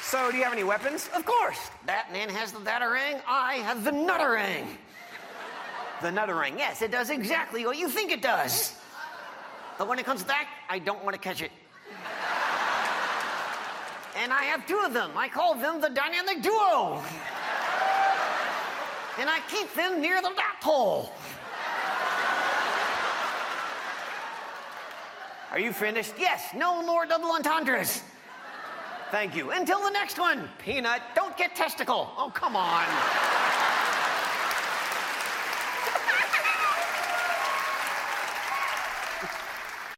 So, do you have any weapons? Of course. That man has the Datarang, I have the Nutterang. The Nutterang. Yes, it does exactly what you think it does. But when it comes back, I don't want to catch it. And I have two of them. I call them the Dynamic Duo. And I keep them near the rat hole. Are you finished? Yes, no more double entendres. Thank you. Until the next one. Peanut. Don't get testicle. Oh, come on.